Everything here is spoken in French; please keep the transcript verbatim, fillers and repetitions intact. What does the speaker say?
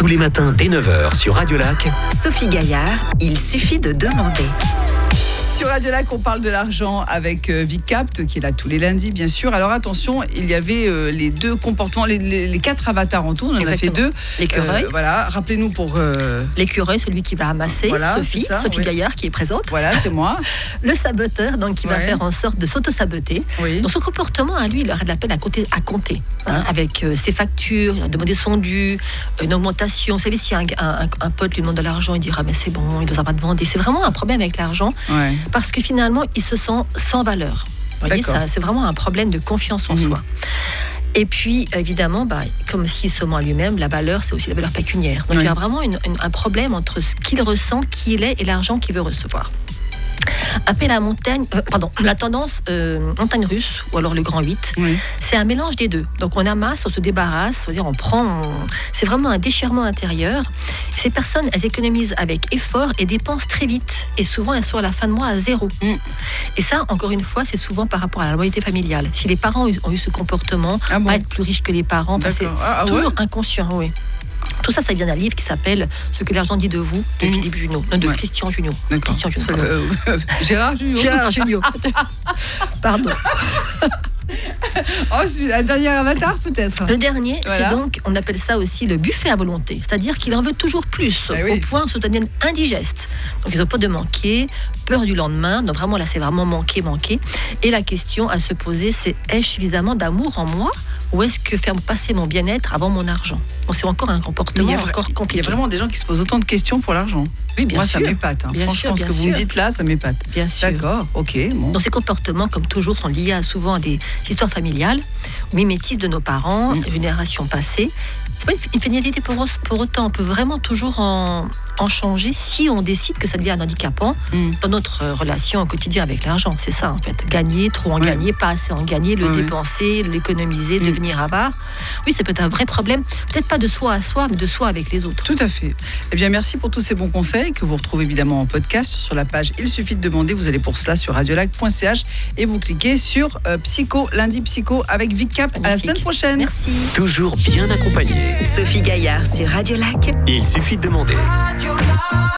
Tous les matins dès neuf heures sur Radio Lac. Sophie Gaillard, il suffit de demander. Sur Radio Lac, on parle de l'argent avec euh, Vicapt, qui est là tous les lundis, bien sûr. Alors attention, il y avait euh, les deux comportements, les, les, les quatre avatars en tout, on en Exactement. a fait deux. L'écureuil. Euh, voilà, rappelez-nous pour... Euh... L'écureuil, celui qui va amasser, Voilà, Sophie, c'est ça, Sophie oui. Gaillard qui est présente. Voilà, c'est moi. Le saboteur, donc qui va Ouais. faire en sorte de s'auto-saboter. Oui. Dans son comportement, à lui, il aurait de la peine à compter, à compter hein, avec euh, ses factures, il a demandé son dû, une augmentation. Vous savez, si un, un, un pote lui demande de l'argent, il dira mais c'est bon, il ne doit pas demander. C'est vraiment un problème avec l'argent Ouais. parce que finalement, il se sent sans valeur. Vous voyez, D'accord. ça, c'est vraiment un problème de confiance en Mhm. soi. Et puis, évidemment, bah, comme s'il se ment à lui-même, la valeur, c'est aussi la valeur pécuniaire. Donc, Oui. il y a vraiment une- une- un problème entre ce qu'il ressent, qui il est, et l'argent qu'il veut recevoir. Après la montagne, euh, pardon, la tendance euh, montagne russe, ou alors le grand huit, Oui. c'est un mélange des deux. Donc on amasse, on se débarrasse, c'est-à-dire on prend, on- c'est vraiment un déchirement intérieur. Ces personnes, elles économisent avec effort et dépensent très vite. Et souvent, elles sont à la fin de mois à zéro. Mm. Et ça, encore une fois, c'est souvent par rapport à la loyauté familiale. Si les parents ont eu, ont eu ce comportement, Ah bon pas être plus riches que les parents, enfin, c'est D'accord. Ah, ah ouais. toujours inconscient, oui. Tout ça, ça vient d'un livre qui s'appelle Ce que l'argent dit de vous, de Mhm. Philippe Junot, non, de Ouais. Christian Junot. D'accord. Christian Junot, pardon. Euh, Gérard Junot. Gérard Junot. Pardon. Oh, c'est un dernier avatar peut-être. Le dernier, Voilà. c'est donc, on appelle ça aussi le buffet à volonté. C'est-à-dire qu'il en veut toujours plus, Eh oui. au point de se devenir indigeste. Donc ils n'ont pas de manquer, peur du lendemain. Donc vraiment là, c'est vraiment manquer, manquer. Et la question à se poser, c'est ai-je suffisamment d'amour en moi ou est-ce que faire passer mon bien-être avant mon argent? Donc c'est encore un Mais il comportement y a vra- encore Il y compliqué. a vraiment des gens qui se posent autant de questions pour l'argent. Oui, bien Moi, sûr. ça m'épate. hein. Bien Franchement, sûr, ce bien que vous me sûr. dites là, ça m'épate. Bien sûr. D'accord, ok. Bon. Donc ces comportements, comme toujours, sont liés à, souvent à des histoires familiales, mimétiques de nos parents, Mm. générations passées. C'est pas une, une finalité pour, pour autant. On peut vraiment toujours en, en changer si on décide que ça devient un handicapant Mm. dans notre euh, relation au quotidien avec l'argent. C'est ça, en fait. Gagner, trop en Ouais. gagner, pas assez en gagner, le Ouais, ouais. dépenser, l'économiser, Mm. devenir avare. Oui, ça peut être un vrai problème. Peut-être pas de soi à soi, mais de soi avec les autres. Tout à fait. Eh bien, merci pour tous ces bons conseils que vous retrouvez évidemment en podcast sur la page Il suffit de demander. Vous allez pour cela sur radiolac point c h et vous cliquez sur euh, Psycho, lundi Psycho avec Vicapt. À la Magnifique. semaine prochaine. Merci. Toujours bien accompagné. Sophie Gaillard sur Radio Lac. Il suffit de demander.